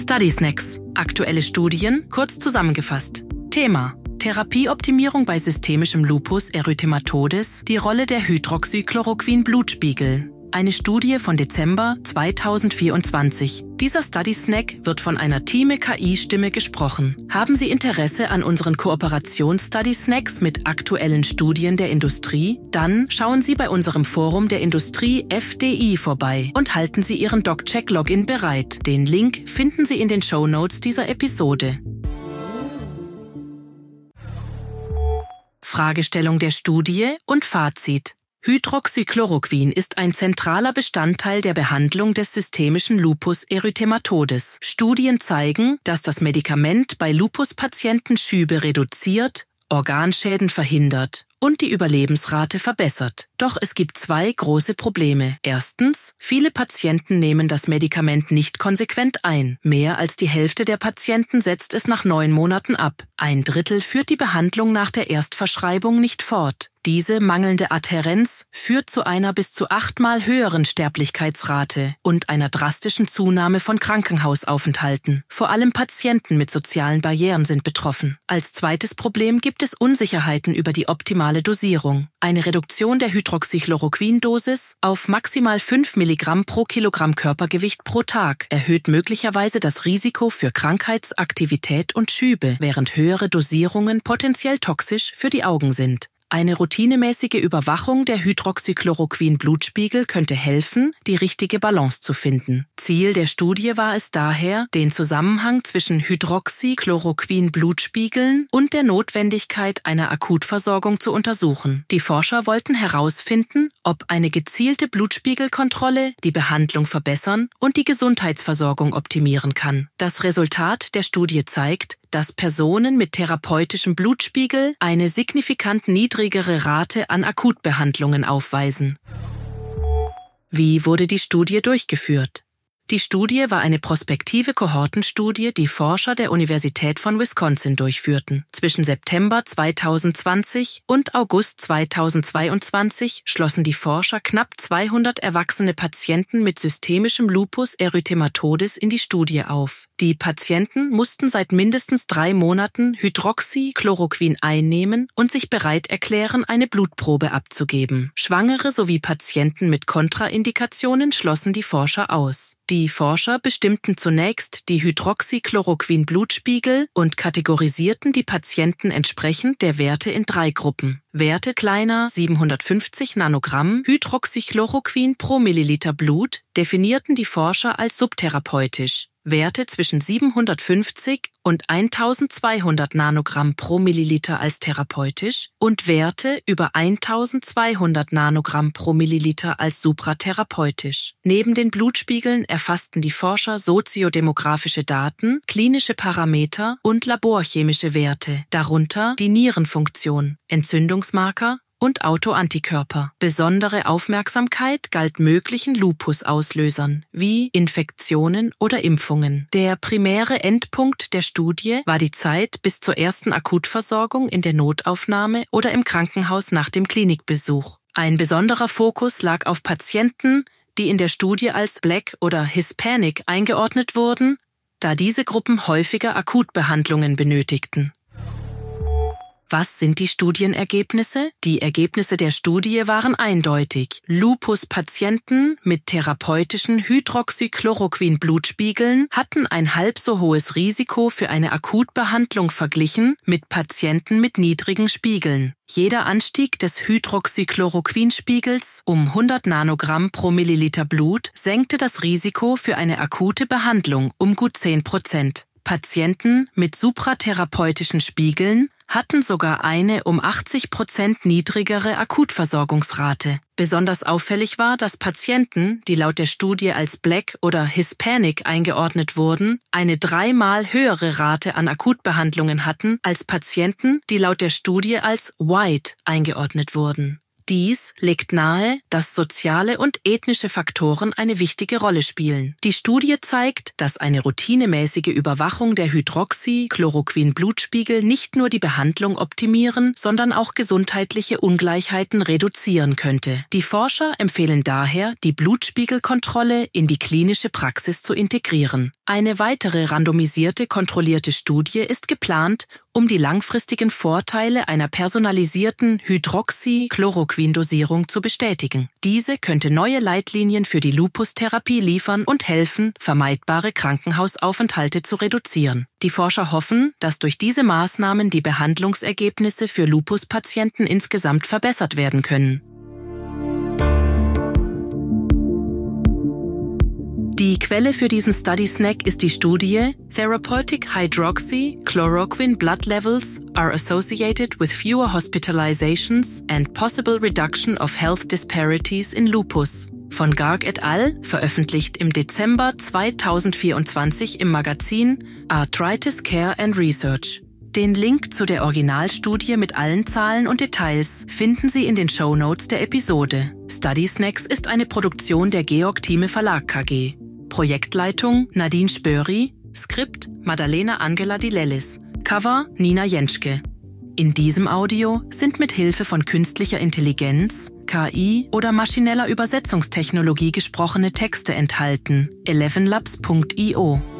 Study Snacks. Aktuelle Studien kurz zusammengefasst. Thema: Therapieoptimierung bei systemischem Lupus erythematodes, die Rolle der Hydroxychloroquin-Blutspiegel. Eine Studie von Dezember 2024. Dieser Study Snack wird von einer Thieme-KI-Stimme gesprochen. Haben Sie Interesse an unseren Kooperations-Study Snacks mit aktuellen Studien der Industrie? Dann schauen Sie bei unserem Forum der Industrie FDI vorbei und halten Sie Ihren DocCheck-Login bereit. Den Link finden Sie in den Shownotes dieser Episode. Fragestellung der Studie und Fazit. Hydroxychloroquin ist ein zentraler Bestandteil der Behandlung des systemischen Lupus erythematodes. Studien zeigen, dass das Medikament bei Lupus-Patienten Schübe reduziert, Organschäden verhindert und die Überlebensrate verbessert. Doch es gibt zwei große Probleme. Erstens, viele Patienten nehmen das Medikament nicht konsequent ein. Mehr als die Hälfte der Patienten setzt es nach 9 Monaten ab. 1/3 führt die Behandlung nach der Erstverschreibung nicht fort. Diese mangelnde Adhärenz führt zu einer bis zu 8-mal höheren Sterblichkeitsrate und einer drastischen Zunahme von Krankenhausaufenthalten. Vor allem Patienten mit sozialen Barrieren sind betroffen. Als zweites Problem gibt es Unsicherheiten über die optimale Dosierung. Eine Reduktion der Hydroxychloroquin-Dosis auf maximal 5 Milligramm pro Kilogramm Körpergewicht pro Tag erhöht möglicherweise das Risiko für Krankheitsaktivität und Schübe, während höhere Dosierungen potenziell toxisch für die Augen sind. Eine routinemäßige Überwachung der Hydroxychloroquin-Blutspiegel könnte helfen, die richtige Balance zu finden. Ziel der Studie war es daher, den Zusammenhang zwischen Hydroxychloroquin-Blutspiegeln und der Notwendigkeit einer Akutversorgung zu untersuchen. Die Forscher wollten herausfinden, ob eine gezielte Blutspiegelkontrolle die Behandlung verbessern und die Gesundheitsversorgung optimieren kann. Das Resultat der Studie zeigt, dass Personen mit therapeutischem Blutspiegel eine signifikant niedrigere Rate an Akutbehandlungen aufweisen. Wie wurde die Studie durchgeführt? Die Studie war eine prospektive Kohortenstudie, die Forscher der Universität von Wisconsin durchführten. Zwischen September 2020 und August 2022 schlossen die Forscher knapp 200 erwachsene Patienten mit systemischem Lupus erythematodes in die Studie auf. Die Patienten mussten seit mindestens 3 Monaten Hydroxychloroquin einnehmen und sich bereit erklären, eine Blutprobe abzugeben. Schwangere sowie Patienten mit Kontraindikationen schlossen die Forscher aus. Die Forscher bestimmten zunächst die Hydroxychloroquin-Blutspiegel und kategorisierten die Patienten entsprechend der Werte in 3 Gruppen. Werte kleiner 750 Nanogramm Hydroxychloroquin pro Milliliter Blut definierten die Forscher als subtherapeutisch. Werte zwischen 750 und 1200 Nanogramm pro Milliliter als therapeutisch und Werte über 1200 Nanogramm pro Milliliter als supratherapeutisch. Neben den Blutspiegeln erfassten die Forscher soziodemografische Daten, klinische Parameter und laborchemische Werte, darunter die Nierenfunktion, Entzündungsmarker und Autoantikörper. Besondere Aufmerksamkeit galt möglichen Lupus-Auslösern wie Infektionen oder Impfungen. Der primäre Endpunkt der Studie war die Zeit bis zur ersten Akutversorgung in der Notaufnahme oder im Krankenhaus nach dem Klinikbesuch. Ein besonderer Fokus lag auf Patienten, die in der Studie als Black oder Hispanic eingeordnet wurden, da diese Gruppen häufiger Akutbehandlungen benötigten. Was sind die Studienergebnisse? Die Ergebnisse der Studie waren eindeutig. Lupus-Patienten mit therapeutischen Hydroxychloroquin-Blutspiegeln hatten ein halb so hohes Risiko für eine Akutbehandlung verglichen mit Patienten mit niedrigen Spiegeln. Jeder Anstieg des Hydroxychloroquin-Spiegels um 100 Nanogramm pro Milliliter Blut senkte das Risiko für eine akute Behandlung um gut 10%. Patienten mit supratherapeutischen Spiegeln hatten sogar eine um 80% niedrigere Akutversorgungsrate. Besonders auffällig war, dass Patienten, die laut der Studie als Black oder Hispanic eingeordnet wurden, eine 3-mal höhere Rate an Akutbehandlungen hatten als Patienten, die laut der Studie als White eingeordnet wurden. Dies legt nahe, dass soziale und ethnische Faktoren eine wichtige Rolle spielen. Die Studie zeigt, dass eine routinemäßige Überwachung der Hydroxychloroquin-Blutspiegel nicht nur die Behandlung optimieren, sondern auch gesundheitliche Ungleichheiten reduzieren könnte. Die Forscher empfehlen daher, die Blutspiegelkontrolle in die klinische Praxis zu integrieren. Eine weitere randomisierte, kontrollierte Studie ist geplant, um die langfristigen Vorteile einer personalisierten Hydroxychloroquin-Dosierung zu bestätigen. Diese könnte neue Leitlinien für die Lupustherapie liefern und helfen, vermeidbare Krankenhausaufenthalte zu reduzieren. Die Forscher hoffen, dass durch diese Maßnahmen die Behandlungsergebnisse für Lupus-Patienten insgesamt verbessert werden können. Die Quelle für diesen Study Snack ist die Studie Therapeutic Hydroxychloroquine Blood Levels are associated with fewer hospitalizations and possible reduction of health disparities in Lupus von Garg et al., veröffentlicht im Dezember 2024 im Magazin Arthritis Care and Research. Den Link zu der Originalstudie mit allen Zahlen und Details finden Sie in den Shownotes der Episode. Study Snacks ist eine Produktion der Georg Thieme Verlag KG. Projektleitung Nadine Spöri, Skript Madalena Angela Di Lellis, Cover Nina Jentschke. In diesem Audio sind mit Hilfe von künstlicher Intelligenz, KI oder maschineller Übersetzungstechnologie gesprochene Texte enthalten. 11labs.io